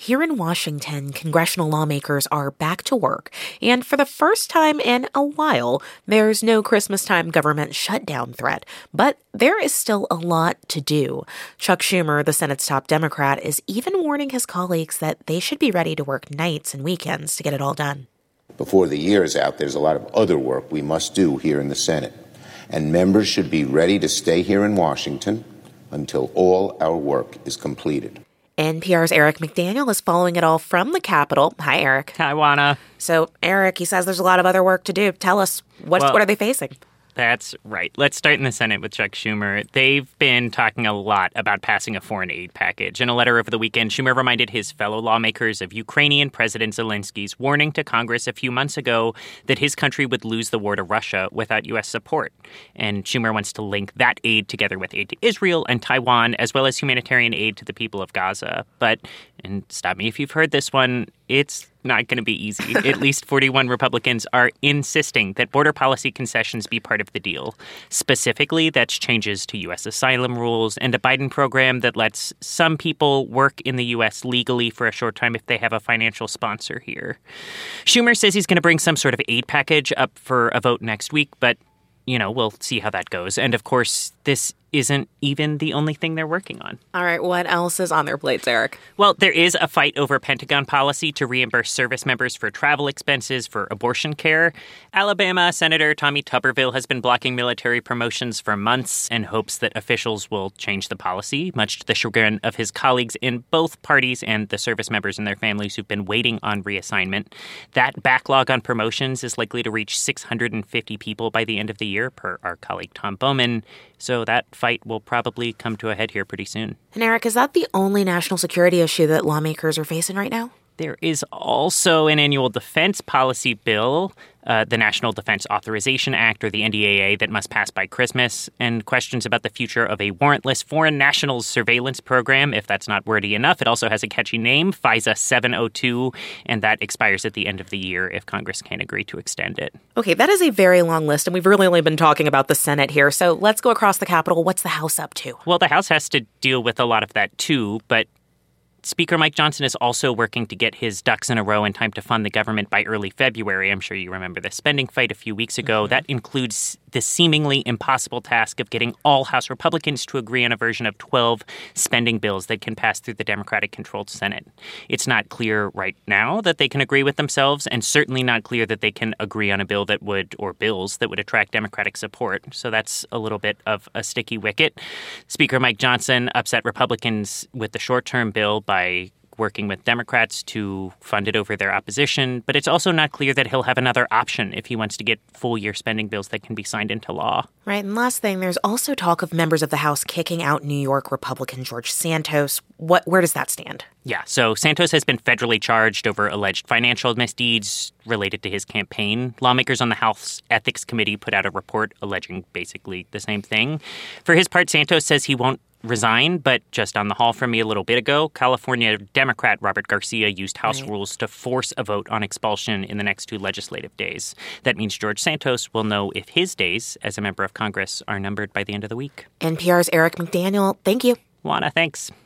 Here in Washington, congressional lawmakers are back to work, and for the first time in a while, there's no Christmas-time government shutdown threat. But there is still a lot to do. Chuck Schumer, the Senate's top Democrat, is even warning his colleagues that they should be ready to work nights and weekends to get it all done. Before the year is out, there's a lot of other work we must do here in the Senate, and members should be ready to stay here in Washington until all our work is completed. NPR's Eric McDaniel is following it all from the Capitol. Hi, Eric. Hi, Juana. So, Eric, he says there's a lot of other work to do. Tell us, what are they facing? That's right. Let's start in the Senate with Chuck Schumer. They've been talking a lot about passing a foreign aid package. In a letter over the weekend, Schumer reminded his fellow lawmakers of Ukrainian President Zelensky's warning to Congress a few months ago that his country would lose the war to Russia without U.S. support. And Schumer wants to link that aid together with aid to Israel and Taiwan, as well as humanitarian aid to the people of Gaza. But, and stop me if you've heard this one, it's not going to be easy. At least 41 Republicans are insisting that border policy concessions be part of the deal. Specifically, that's changes to U.S. asylum rules and a Biden program that lets some people work in the U.S. legally for a short time if they have a financial sponsor here. Schumer says he's going to bring some sort of aid package up for a vote next week, but, we'll see how that goes. And, of course, this isn't even the only thing they're working on. All right, what else is on their plates, Eric? Well, there is a fight over Pentagon policy to reimburse service members for travel expenses for abortion care. Alabama Senator Tommy Tuberville has been blocking military promotions for months and hopes that officials will change the policy, much to the chagrin of his colleagues in both parties and the service members and their families who've been waiting on reassignment. That backlog on promotions is likely to reach 650 people by the end of the year, per our colleague Tom Bowman. So that fight will probably come to a head here pretty soon. And Eric, is that the only national security issue that lawmakers are facing right now? There is also an annual defense policy bill, the National Defense Authorization Act, or the NDAA, that must pass by Christmas, and questions about the future of a warrantless foreign nationals surveillance program. If that's not wordy enough, it also has a catchy name, FISA 702, and that expires at the end of the year if Congress can't agree to extend it. Okay, that is a very long list, and we've really only been talking about the Senate here, so let's go across the Capitol. What's the House up to? Well, the House has to deal with a lot of that, too, but Speaker Mike Johnson is also working to get his ducks in a row in time to fund the government by early February. I'm sure you remember the spending fight a few weeks ago. Mm-hmm. That includes the seemingly impossible task of getting all House Republicans to agree on a version of 12 spending bills that can pass through the Democratic-controlled Senate. It's not clear right now that they can agree with themselves, and certainly not clear that they can agree on a bill that would, or bills that would attract Democratic support. So that's a little bit of a sticky wicket. Speaker Mike Johnson upset Republicans with the short-term bill by working with Democrats to fund it over their opposition, but it's also not clear that he'll have another option if he wants to get full-year spending bills that can be signed into law. Right, and last thing, there's also talk of members of the House kicking out New York Republican George Santos. Where does that stand? Yeah, so Santos has been federally charged over alleged financial misdeeds related to his campaign. Lawmakers on the House Ethics Committee put out a report alleging basically the same thing. For his part, Santos says he won't resign, but just on the hall from me a little bit ago, California Democrat Robert Garcia used House rules to force a vote on expulsion in the next 2 legislative days. That means George Santos will know if his days as a member of Congress are numbered by the end of the week. NPR's Eric McDaniel, thank you. Juana, thanks.